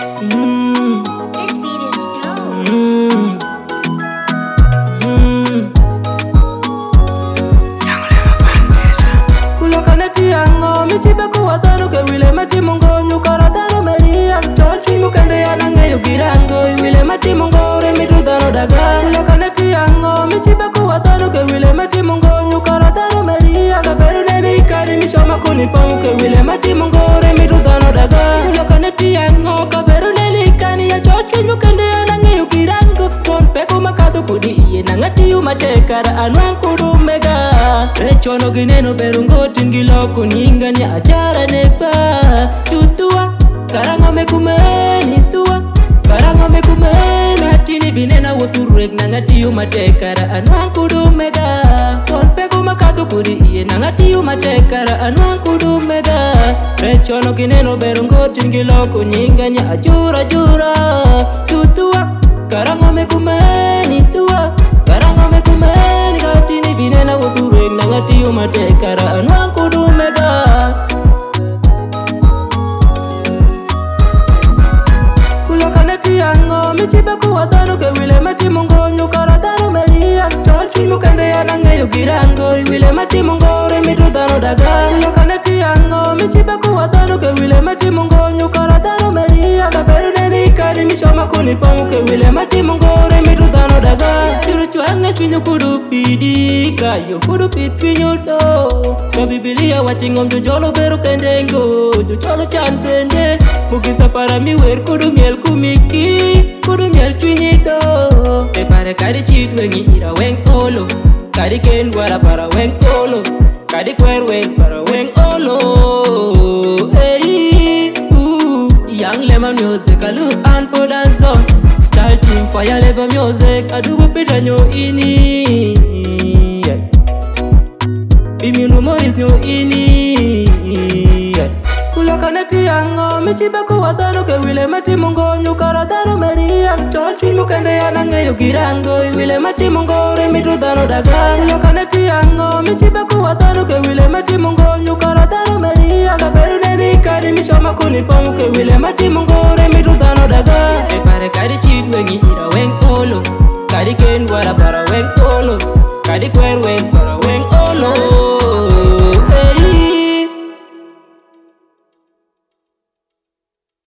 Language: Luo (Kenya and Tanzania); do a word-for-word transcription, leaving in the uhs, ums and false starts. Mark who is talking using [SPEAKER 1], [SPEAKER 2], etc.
[SPEAKER 1] Mm.
[SPEAKER 2] This beat is dope.
[SPEAKER 1] Mm. Mm. Kulokane tiango michibe kuwatano ke wile mati mungonyo karatano meria chol mu kende yana ngeyo girango wile mati mungore mitudano daga kulokane tiango michibe kuwatano ke wile mati mungonyo karatano meria kaberu nene ikari mishoma kunipamu ke wile mati mungore mitudano daga kulokane tiango kaberu nene ikani ya chol mu kende yana ngeyo girango ton peko makado kudi iye nangati umatekara anwan kudu mega rechono gineno berungo tingilo kuningani ajara nekba tutua karango mekumeni tua karango mekumeni atini binena woturek nangati umatekara anwan kudu mega ton peko makado kudi iye nangati umatekara anwan kudu mega rechono gineno berungo tingilo kuningani ajura jura tutua karango mekumeni tua karango mekumeni katini binena woturek nangati umatekara anwan kudu mega kulokane tiango michibe kuwatano ke wile mati mungonyo karatano meria chol mu kende yana ngeyo girango wile mati mungore mitudano daga kulokane tiango michibe kuwatano ke wile mati mungonyo karatano meria kaberu nene ikari mishoma kunipamu ke wile mati mungore mitudano daga churu chwange chunyu kudu pidi kayo kudu pitpinyo do ka bibilia wachingom jojolo beru kendengo jojolo chan bende mugisa para miwer kudu miel kumiki kudu miel chunyi do e pare kari chid wengi ira weng olo kari ken wara para weng olo kari kwer weng para weng olo hey ooh young lemon music alu an podazo style team fire level music adubo pita nyo ini yeah. Bimi numoris nyo ini yeah. Kulokane tiango michibe kuwatano ke wile mati mungonyo karatano meria chol mu kende yana ngeyo girango wile mati mungore mitudano daga kulokane tiango michibe kuwatano ke wile mati mungonyo karatano meria kaberu nene ikari mishoma kunipamu ke wile mati mungore mitudano daga e pare kari chid wengi ira